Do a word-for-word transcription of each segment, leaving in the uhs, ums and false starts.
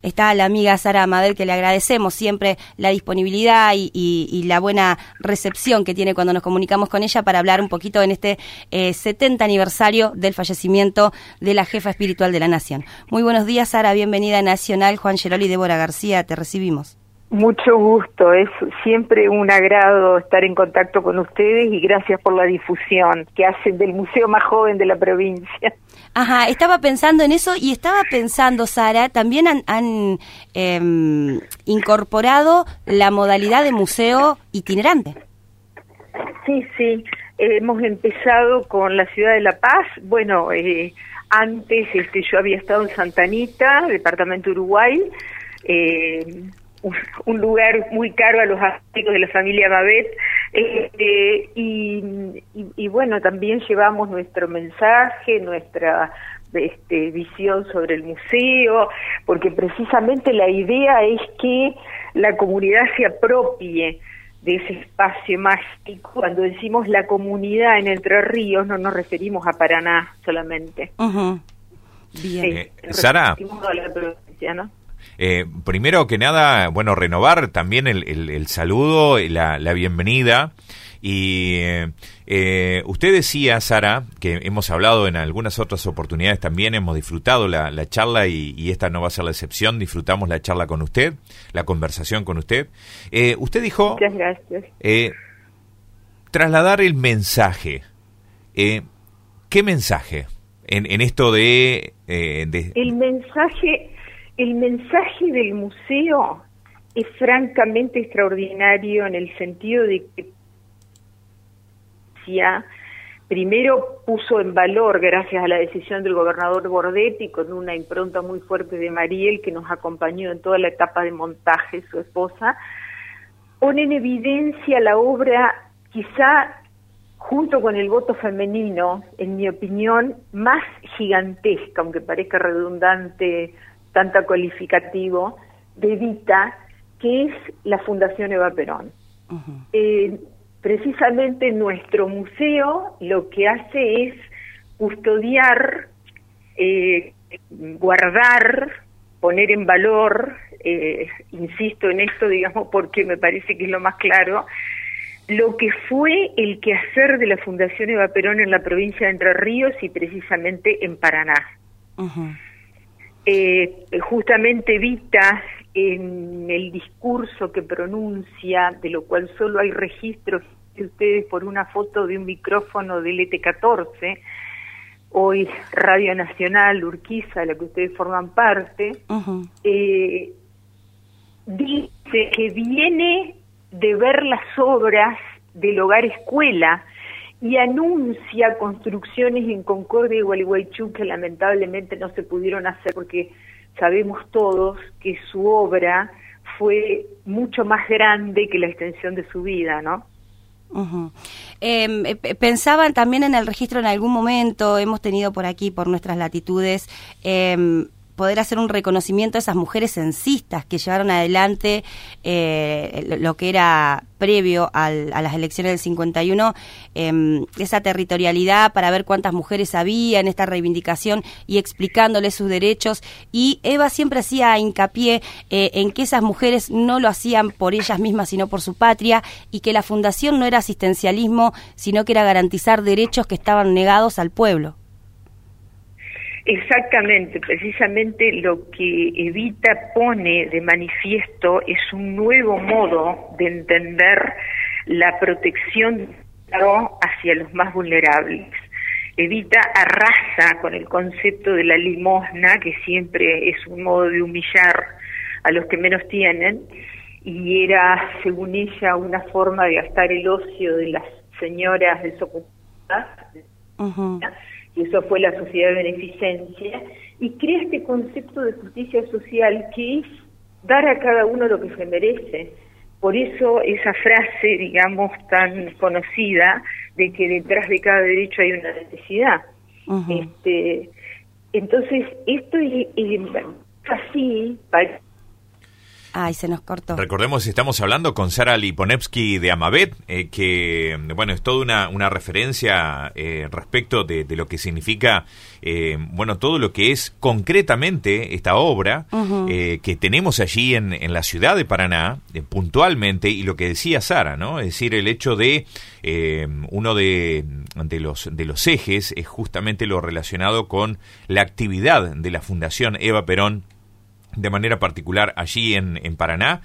está la amiga Sara Amadel, que le agradecemos siempre la disponibilidad y, y, y la buena recepción que tiene cuando nos comunicamos con ella para hablar un poquito en este eh, setenta aniversario del fallecimiento de la jefa espiritual de la Nación. Muy buenos días, Sara, bienvenida a Nacional. Juan Gerol y Débora García, te recibimos. Mucho gusto, es siempre un agrado estar en contacto con ustedes y gracias por la difusión que hacen del museo más joven de la provincia. Ajá, estaba pensando en eso y estaba pensando, Sara, también han, han eh, incorporado la modalidad de museo itinerante. Sí, sí, eh, hemos empezado con la ciudad de La Paz. Bueno, eh, antes este, yo había estado en Santa Anita, departamento Uruguay, eh, Un, un lugar muy caro a los amigos de la familia Babet, este, y, y, y bueno, también llevamos nuestro mensaje, nuestra este, visión sobre el museo, porque precisamente la idea es que la comunidad se apropie de ese espacio mágico. Cuando decimos la comunidad en Entre Ríos, no nos referimos a Paraná solamente. Uh-huh. Bien. Eh, Sara, a la provincia, ¿no? Eh, primero que nada, bueno, renovar también el, el, el saludo, la, la bienvenida. Y eh, eh, usted decía, Sara, que hemos hablado en algunas otras oportunidades también, hemos disfrutado la, la charla y, y esta no va a ser la excepción, disfrutamos la charla con usted, la conversación con usted. Eh, usted dijo... Muchas gracias. Eh, trasladar el mensaje. Eh, ¿Qué mensaje en, en esto de, eh, de... El mensaje... El mensaje del museo es francamente extraordinario en el sentido de que primero puso en valor, gracias a la decisión del gobernador Bordet y con una impronta muy fuerte de Mariel, que nos acompañó en toda la etapa de montaje, su esposa, pone en evidencia la obra, quizá junto con el voto femenino, en mi opinión, más gigantesca, aunque parezca redundante, tanta cualificativo, de Evita, que es la Fundación Eva Perón. Uh-huh. Eh, precisamente nuestro museo lo que hace es custodiar, eh, guardar, poner en valor, eh, insisto en esto, digamos, porque me parece que es lo más claro, lo que fue el quehacer de la Fundación Eva Perón en la provincia de Entre Ríos y precisamente en Paraná. Uh-huh. Eh, justamente Evita, en el discurso que pronuncia, de lo cual solo hay registros de ustedes por una foto de un micrófono del E T catorce, hoy Radio Nacional Urquiza, de la que ustedes forman parte, uh-huh. eh, dice que viene de ver las obras del Hogar Escuela y anuncia construcciones en Concordia y Gualeguaychú que lamentablemente no se pudieron hacer porque sabemos todos que su obra fue mucho más grande que la extensión de su vida, ¿no? Uh-huh. Eh, pensaban también en el registro en algún momento, hemos tenido por aquí, por nuestras latitudes, eh, poder hacer un reconocimiento a esas mujeres censistas que llevaron adelante eh, lo que era previo al, a las elecciones del cincuenta y uno, eh, esa territorialidad para ver cuántas mujeres había en esta reivindicación y explicándoles sus derechos. Y Eva siempre hacía hincapié eh, en que esas mujeres no lo hacían por ellas mismas, sino por su patria, y que la fundación no era asistencialismo, sino que era garantizar derechos que estaban negados al pueblo. Exactamente, precisamente lo que Evita pone de manifiesto es un nuevo modo de entender la protección hacia los más vulnerables. Evita arrasa con el concepto de la limosna, que siempre es un modo de humillar a los que menos tienen, y era, según ella, una forma de gastar el ocio de las señoras desocupadas. Uh-huh. Y eso fue la sociedad de beneficencia, y crea este concepto de justicia social que es dar a cada uno lo que se merece. Por eso esa frase, digamos, tan conocida, de que detrás de cada derecho hay una necesidad. Uh-huh. Este, entonces, esto es, es así, para Ay, se nos cortó. Recordemos, estamos hablando con Sara Liponevsky de Amabet, eh, que, bueno, es toda una, una referencia eh, respecto de, de lo que significa, eh, bueno, todo lo que es concretamente esta obra uh-huh. eh, que tenemos allí en, en la ciudad de Paraná, eh, puntualmente, y lo que decía Sara, ¿no? Es decir, el hecho de eh, uno de, de, los, de los ejes es justamente lo relacionado con la actividad de la Fundación Eva Perón, de manera particular allí en, en Paraná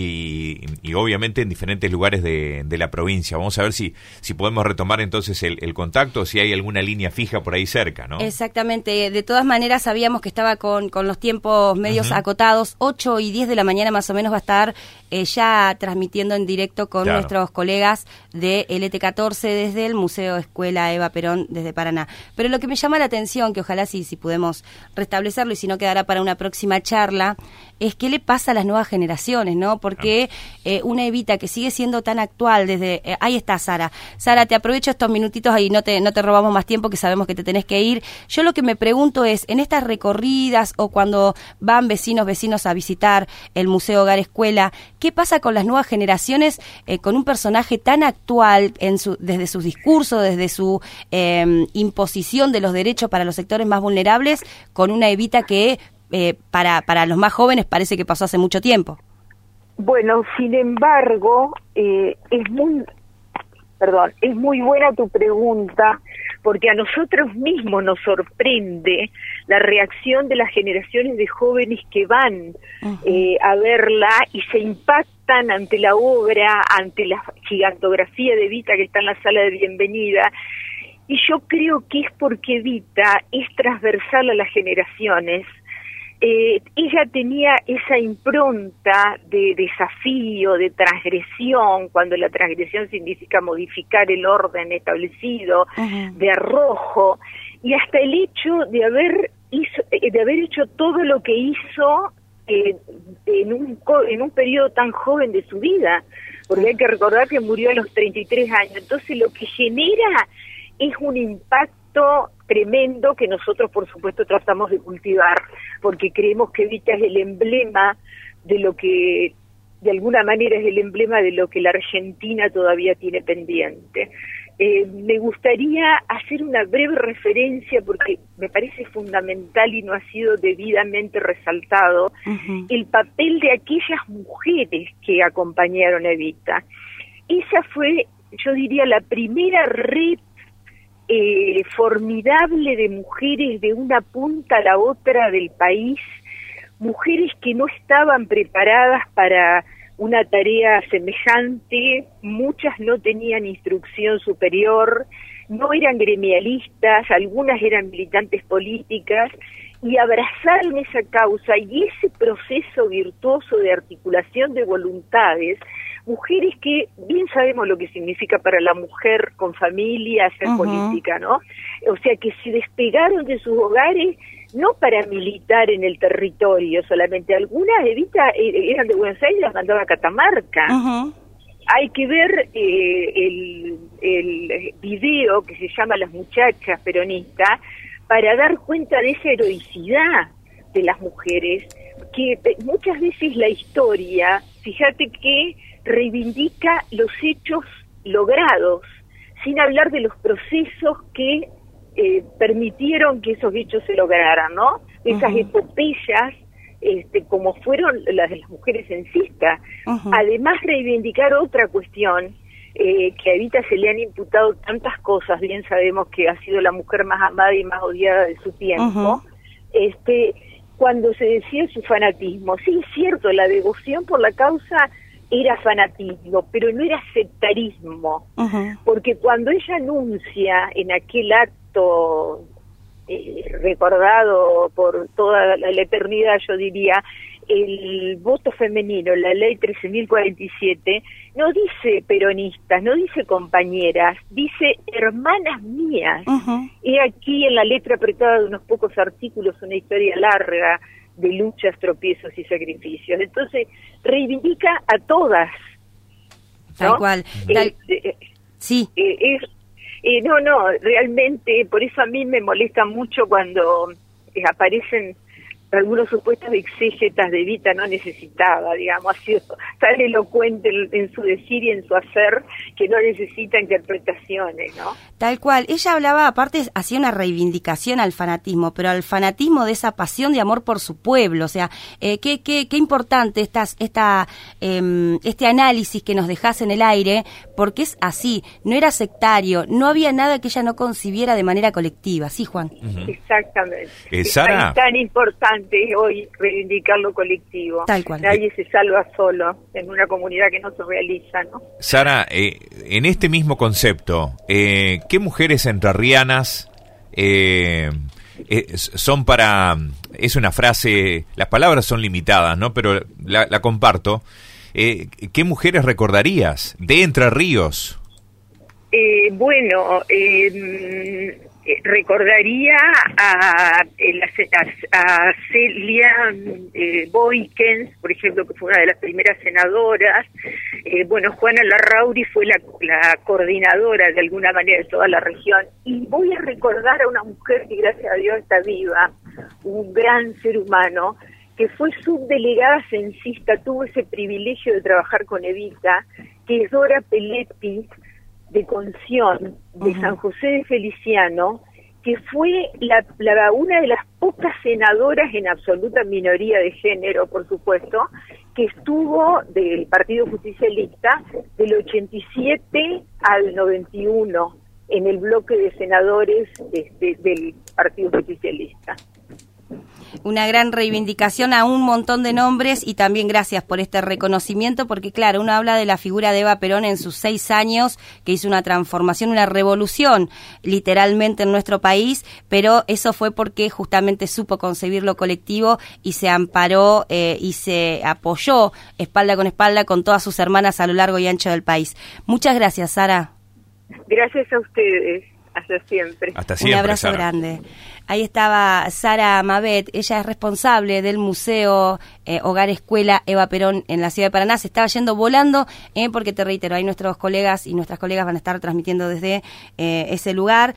y, y obviamente en diferentes lugares de, de la provincia. Vamos a ver si, si podemos retomar entonces el, el contacto, si hay alguna línea fija por ahí cerca, ¿no? Exactamente. De todas maneras sabíamos que estaba con, con los tiempos medios uh-huh. acotados. ocho y diez de la mañana más o menos va a estar eh, ya transmitiendo en directo con claro. nuestros colegas de L T catorce desde el Museo Escuela Eva Perón desde Paraná. Pero lo que me llama la atención, que ojalá sí, si podemos restablecerlo y si no quedará para una próxima charla, es qué le pasa a las nuevas generaciones, ¿no? Porque eh, una Evita que sigue siendo tan actual desde... Eh, ahí está Sara. Sara, te aprovecho estos minutitos y no te, no te robamos más tiempo, que sabemos que te tenés que ir. Yo lo que me pregunto es, en estas recorridas o cuando van vecinos, vecinos a visitar el Museo Hogar Escuela, ¿qué pasa con las nuevas generaciones eh, con un personaje tan actual en su, desde sus discursos, desde su eh, imposición de los derechos para los sectores más vulnerables, con una Evita que... Eh, para, para los más jóvenes parece que pasó hace mucho tiempo? Bueno, sin embargo, eh, es muy, perdón, es muy buena tu pregunta, porque a nosotros mismos nos sorprende la reacción de las generaciones de jóvenes que van uh-huh. eh, a verla y se impactan ante la obra, ante la gigantografía de Evita que está en la sala de bienvenida. Y yo creo que es porque Evita es transversal a las generaciones. Eh, ella tenía esa impronta de desafío, de transgresión, cuando la transgresión significa modificar el orden establecido, uh-huh. de arrojo, y hasta el hecho de haber hizo, de haber hecho todo lo que hizo eh, en un en un periodo tan joven de su vida, porque hay que recordar que murió a los treinta y tres años. Entonces lo que genera es un impacto tremendo que nosotros por supuesto tratamos de cultivar, porque creemos que Evita es el emblema de lo que, de alguna manera es el emblema de lo que la Argentina todavía tiene pendiente. Eh, me gustaría hacer una breve referencia, porque me parece fundamental y no ha sido debidamente resaltado, uh-huh. el papel de aquellas mujeres que acompañaron a Evita. Esa fue, yo diría, la primera red Eh, formidable de mujeres de una punta a la otra del país, mujeres que no estaban preparadas para una tarea semejante, muchas no tenían instrucción superior, no eran gremialistas, algunas eran militantes políticas, y abrazaron esa causa y ese proceso virtuoso de articulación de voluntades, mujeres que bien sabemos lo que significa para la mujer con familia hacer uh-huh. política, ¿no? O sea, que se despegaron de sus hogares no para militar en el territorio solamente, algunas, Evita, eran de Buenos Aires y las mandaba a Catamarca. Uh-huh. Hay que ver eh, el, el video que se llama Las Muchachas Peronistas para dar cuenta de esa heroicidad de las mujeres, que muchas veces la historia, fíjate que reivindica los hechos logrados, sin hablar de los procesos que eh, permitieron que esos hechos se lograran, ¿no? Esas uh-huh. epopeyas, este, como fueron las de las mujeres censistas. Uh-huh. Además, reivindicar otra cuestión, eh, que a Evita se le han imputado tantas cosas, bien sabemos que ha sido la mujer más amada y más odiada de su tiempo, uh-huh. este, cuando se decía su fanatismo. Sí, es cierto, la devoción por la causa era fanatismo, pero no era sectarismo, uh-huh. porque cuando ella anuncia en aquel acto eh, recordado por toda la, la eternidad, yo diría, el voto femenino, la ley trece mil cuarenta y siete, no dice peronistas, no dice compañeras, dice hermanas mías. Uh-huh. He aquí en la letra apretada de unos pocos artículos una historia larga de luchas, tropiezos y sacrificios. Entonces, reivindica a todas, ¿no? Tal cual. Tal... Eh, eh, sí. Eh, eh, eh, no, no, realmente, por eso a mí me molesta mucho cuando eh, aparecen algunos supuestos exégetas de Evita no necesitaba, digamos, ha sido tan elocuente en, en su decir y en su hacer que no necesita interpretaciones, ¿no? Tal cual. Ella hablaba, aparte, hacía una reivindicación al fanatismo, pero al fanatismo de esa pasión de amor por su pueblo. O sea, eh, qué, qué, qué importante estas, esta, eh, este análisis que nos dejás en el aire, porque es así, no era sectario, no había nada que ella no concibiera de manera colectiva. ¿Sí, Juan? Uh-huh. Exactamente. Eh, Sara. Es tan importante hoy reivindicar lo colectivo. Tal cual. Nadie se salva solo en una comunidad que no se realiza, ¿no? Sara, eh, en este mismo concepto, eh, ¿qué mujeres entrerrianas eh, eh, son para... Es una frase, las palabras son limitadas, ¿no? Pero la, la comparto. Eh, ¿Qué mujeres recordarías de Entre Ríos? Eh, bueno, eh, recordaría a, a, a Celia eh, Boykens, por ejemplo, que fue una de las primeras senadoras. Eh, bueno, Juana Larrauri fue la, la coordinadora de alguna manera de toda la región. Y voy a recordar a una mujer que gracias a Dios está viva, un gran ser humano, que fue subdelegada censista, tuvo ese privilegio de trabajar con Evita, que es Dora Peletti, de Conción, de uh-huh. San José de Feliciano, que fue la, la una de las pocas senadoras en absoluta minoría de género, por supuesto, que estuvo del Partido Justicialista del ochenta y siete al noventa y uno en el bloque de senadores este, del Partido Justicialista. Una gran reivindicación a un montón de nombres y también gracias por este reconocimiento, porque claro, uno habla de la figura de Eva Perón en sus seis años, que hizo una transformación, una revolución literalmente en nuestro país, pero eso fue porque justamente supo concebir lo colectivo y se amparó eh, y se apoyó espalda con espalda con todas sus hermanas a lo largo y ancho del país. Muchas gracias, Sara. Gracias a ustedes. Hasta siempre. Hasta siempre. Un abrazo Sara. grande. Ahí estaba Sara Mabet, ella es responsable del Museo eh, Hogar Escuela Eva Perón en la ciudad de Paraná. Se estaba yendo volando, eh, porque te reitero, ahí nuestros colegas y nuestras colegas van a estar transmitiendo desde eh, ese lugar.